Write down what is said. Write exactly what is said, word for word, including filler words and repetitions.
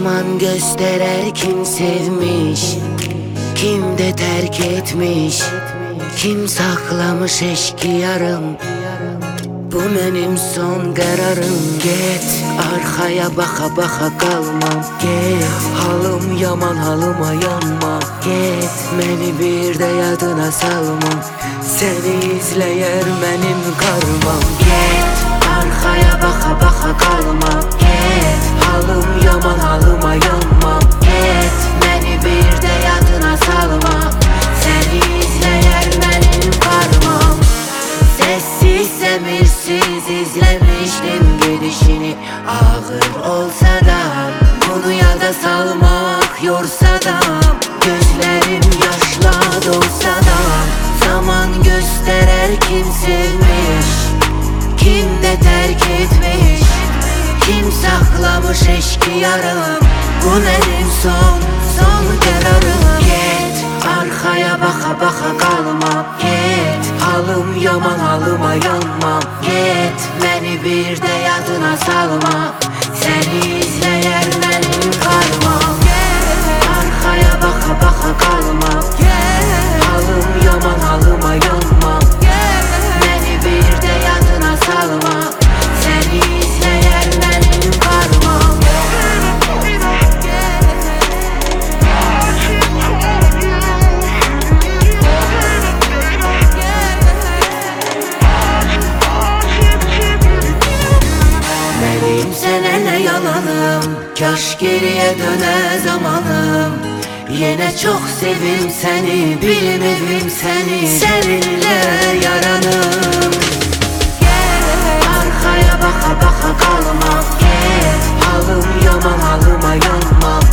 Zaman gösterer kim sevmiş, kim de terk etmiş, kim saklamış eşki yarım. Bu benim son kararım. Get arkaya baka baka kalmam. Get halım yaman halıma yanma. Get beni bir de yadına salma. Seni izleyer benim karmam. Get arkaya baka baka kalmam. Get halım yaman halıma yanma. Get beni bir de yadına salma. Seni izleyer benim karmam. Sessiz semirsiz izlemiştim gidişini. Ağır olsa da bunu yada salmak yorsa da, gözlerim yaşla dolsa da, zaman gösterer kim sevmiş, kim de terk etmiş, kim saklamış eşki yarım. Bu benim son son kararım. Git arkaya baka baka kalma. Git halım yaman halıma yanma. Git beni bir de yadına salma. Seni izleyer benim karmam. Arkaya baka baka kalma. Halım yaman halıma yanma. Beni bir de yadına salma. Seni izleyer benim karmam. Benim senene yalanım, kaş geriye döne zamanım. Yine çok sevim seni, bilmedim seni, seninle yaranım. Arkaya baka baka kalma. Halım yaman halıma yanma.